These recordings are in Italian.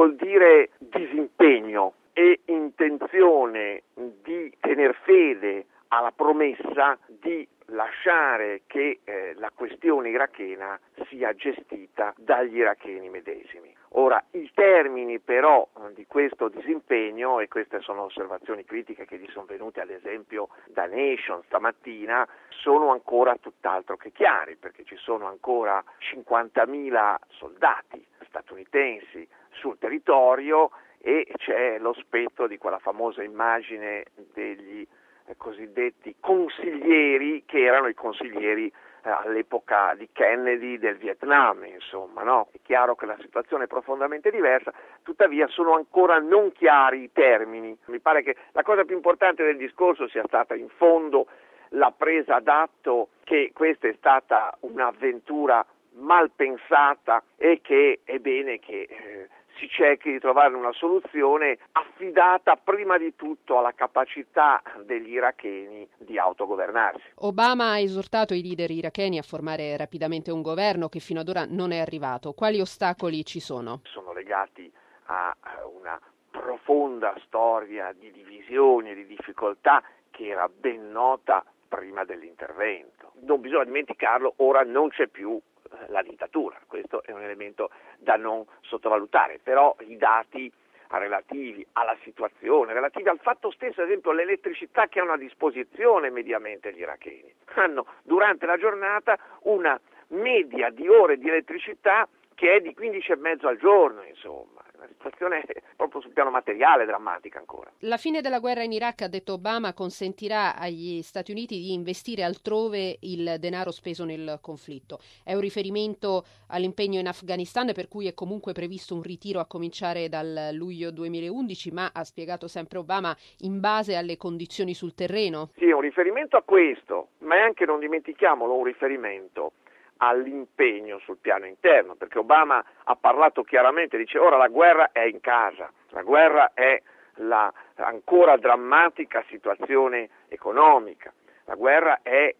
vuol dire disimpegno e intenzione di tener fede alla promessa di lasciare che la questione irachena sia gestita dagli iracheni medesimi. Ora, i termini però di questo disimpegno, e queste sono osservazioni critiche che gli sono venute ad esempio da Nation stamattina, sono ancora tutt'altro che chiari, perché ci sono ancora 50.000 soldati statunitensi sul territorio e c'è lo spettro di quella famosa immagine degli cosiddetti consiglieri, che erano i consiglieri all'epoca di Kennedy del Vietnam, insomma, no? È chiaro che la situazione è profondamente diversa, tuttavia sono ancora non chiari i termini. Mi pare che la cosa più importante del discorso sia stata in fondo la presa d'atto che questa è stata un'avventura mal pensata e che è bene che si cerchi di trovare una soluzione affidata prima di tutto alla capacità degli iracheni di autogovernarsi. Obama ha esortato i leader iracheni a formare rapidamente un governo che fino ad ora non è arrivato. Quali ostacoli ci sono? Sono legati a una profonda storia di divisioni e di difficoltà che era ben nota prima dell'intervento. Non bisogna dimenticarlo, ora non c'è più la dittatura, questo è un elemento da non sottovalutare, però i dati relativi alla situazione, relativi al fatto stesso, ad esempio l'elettricità che hanno a disposizione mediamente gli iracheni, hanno durante la giornata una media di ore di elettricità che è di 15,5 al giorno, insomma. Una situazione proprio sul piano materiale drammatica ancora. La fine della guerra in Iraq, ha detto Obama, consentirà agli Stati Uniti di investire altrove il denaro speso nel conflitto. È un riferimento all'impegno in Afghanistan, per cui è comunque previsto un ritiro a cominciare dal luglio 2011, ma, ha spiegato sempre Obama, in base alle condizioni sul terreno. Sì, è un riferimento a questo, ma è anche, non dimentichiamolo, un riferimento all'impegno sul piano interno, perché Obama ha parlato chiaramente, dice ora la guerra è in casa, la guerra è la ancora drammatica situazione economica, la guerra è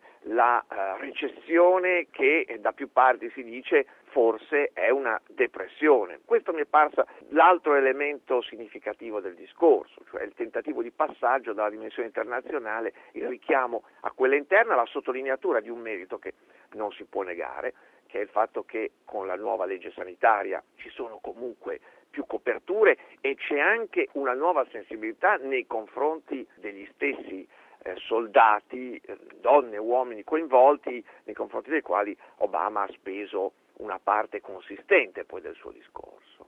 la recessione che da più parti si dice forse è una depressione. Questo mi è parso l'altro elemento significativo del discorso, cioè il tentativo di passaggio dalla dimensione internazionale, il richiamo a quella interna, la sottolineatura di un merito che non si può negare, che è il fatto che con la nuova legge sanitaria ci sono comunque più coperture e c'è anche una nuova sensibilità nei confronti degli stessi soldati, donne e uomini coinvolti, nei confronti dei quali Obama ha speso una parte consistente poi del suo discorso.